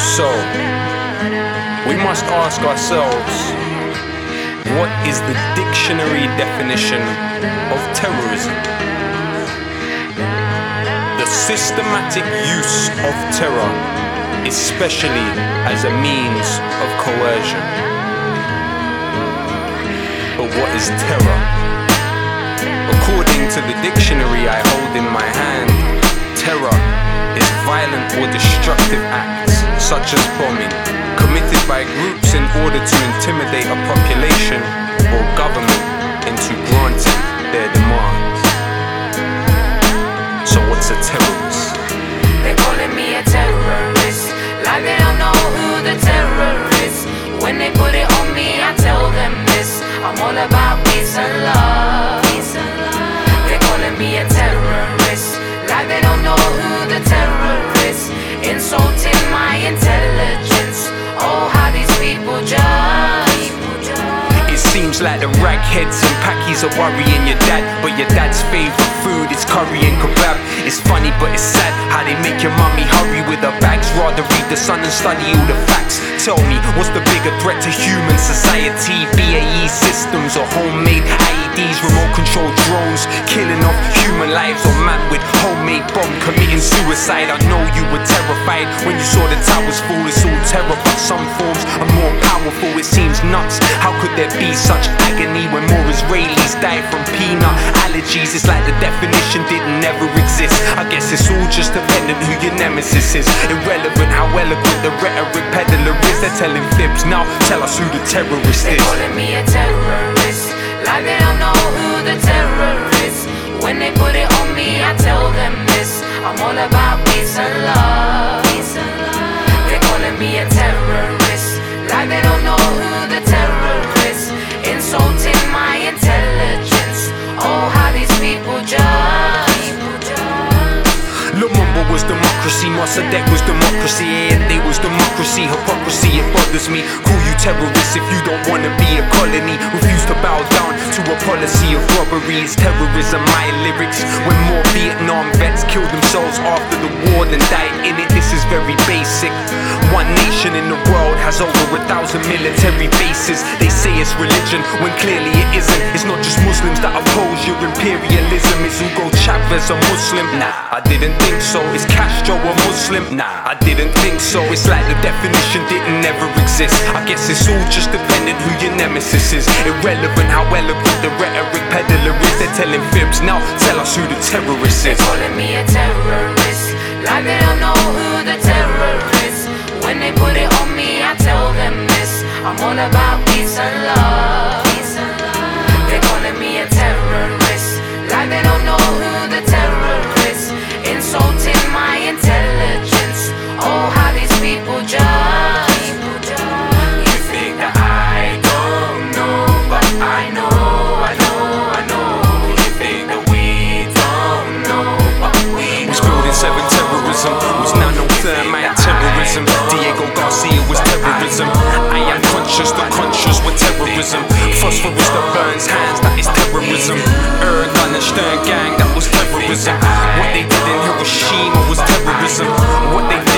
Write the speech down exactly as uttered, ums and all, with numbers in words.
So, we must ask ourselves, what is the dictionary definition of terrorism? The systematic use of terror, especially as a means of coercion. But what is terror? According to the dictionary I hold in my hand, terror is violent or destructive acts, such as bombing, committed by groups in order to intimidate a population or government into granting their demands. So what's a terrorist? They're calling me a terrorist, like they don't know who the terror is. When they put it on me, I tell them this: I'm all about peace and love. They're calling me a terrorist, like they don't know who the terror is. Insulting my intelligence. Oh, how these people judge. It seems like the ragheads and packies are worrying your dad, but your dad's favourite food is curry and kebab. It's funny but it's sad how they make your mummy hurry with her bags, rather read the Sun and study all the facts. Tell me, what's the bigger threat to human society? B A E systems or homemade I E Ds, remote control drones killing off human lives, or man with homemade bomb committing suicide? I know you were terrified when you saw the towers fall. It's all terror, but some forms are more powerful. It seems nuts, how could there be such agony when more Israelis die from peanut allergies? It's like the definition didn't ever exist. I guess it's all just dependent who your nemesis is. Irrelevant how eloquent the rhetoric peddler is. They're telling fibs, now tell us who the terrorist They're is. calling me a terrorist, like they don't know who the terror is. When they put it on me, I tell them this: I'm all about peace and love. They're calling me a terrorist, like they don't know who the terror is. Insulting my intelligence. Oh, how these people judge. Lumumba was democracy, Mossadegh was democracy, A N D was democracy. Hypocrisy, it bothers me. Call you terrorists if you don't wanna be a colony. Refuse to bow down to a policy of robbery. It's terrorism, my lyrics. When more Vietnam vets killed themselves after the war than died in it. This is very basic. One nation in the world has over a thousand military bases. They say it's religion, when clearly it isn't. It's not just Muslims that oppose your imperialism. Is Hugo Chavez a Muslim? Nah, I didn't think so. Is Castro a Muslim? Nah, I didn't think so. It's like the definition didn't ever exist. I guess it's all just dependent who your nemesis is. Irrelevant how eloquent the rhetoric peddler is. They're telling fibs, now tell us who the terrorist is. They're calling me a terrorist, like they don't know who the terror is. When they put it on me, I tell them this: I'm all about peace and love. They're calling me a terrorist, like they don't know who the terror is. Insulting my intelligence. Oh, how these people judge. You think that I don't know, but I know, I know, I know. You think that we don't know, but we know. Was building seven terrorism, was nano thermite terrorism. Diego Garcia was terrorism. I am conscious, the conscious were terrorism. Phosphorus that burns hands, that is terrorism. Erdogan and Stern gang, that was terrorism. What they did in Hiroshima was terrorism. What they